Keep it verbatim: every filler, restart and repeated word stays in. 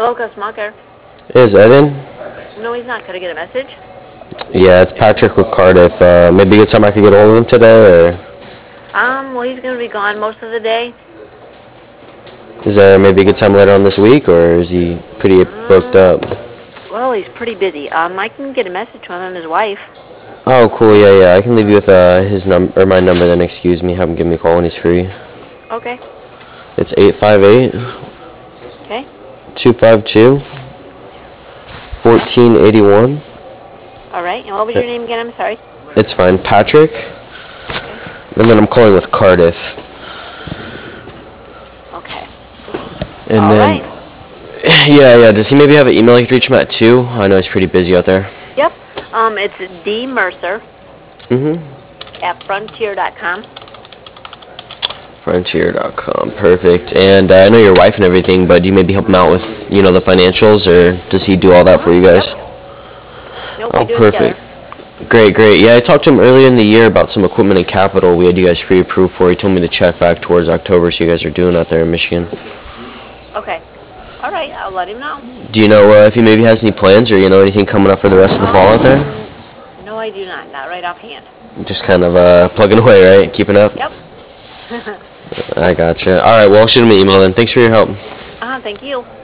Hello, customer care. Is Ed in? No, he's not. Could I get a message? Yeah, it's Patrick with Cardiff. Uh, maybe a good time I could get a hold of him today, or Um, well, he's going to be gone most of the day. is there maybe a good time later on this week, or is he pretty booked Um, up? well, he's pretty busy. Um, I can get a message to him and his wife. Oh, cool. Yeah, yeah. I can leave you with uh, his num or my number. Then excuse me. Have him give me a call when he's free. Okay. It's eight five eight, Okay. two five two, fourteen eighty one. All right. And what was your name again? I'm sorry. It's fine, Patrick. And then I'm calling with Cardiff. Okay. And All then, right. yeah, yeah. Does he maybe have an email I could reach him at too? I know he's pretty busy out there. Yep. Um, it's D Mercer Mhm. at frontier dot com. Frontier dot com. Perfect. And uh, I know your wife and everything, but do you maybe help him out with, you know, the financials, or does he do all that for you guys? Yep. Nope, Oh, we do it perfect. together. Great, great. Yeah, I talked to him earlier in the year about some equipment and capital we had you guys pre-approved for. He told me to check back towards October, so you guys are doing out there in Michigan. Okay. All right. I'll let him know. Do you know uh, if he maybe has any plans, or you know anything coming up for the rest of the fall out there? Um, no, I do not. Not right offhand. Just kind of uh, plugging away, right? Keeping up? Yep. I gotcha. All right, well, I'll shoot him an email then. Thanks for your help. uh-huh, thank you.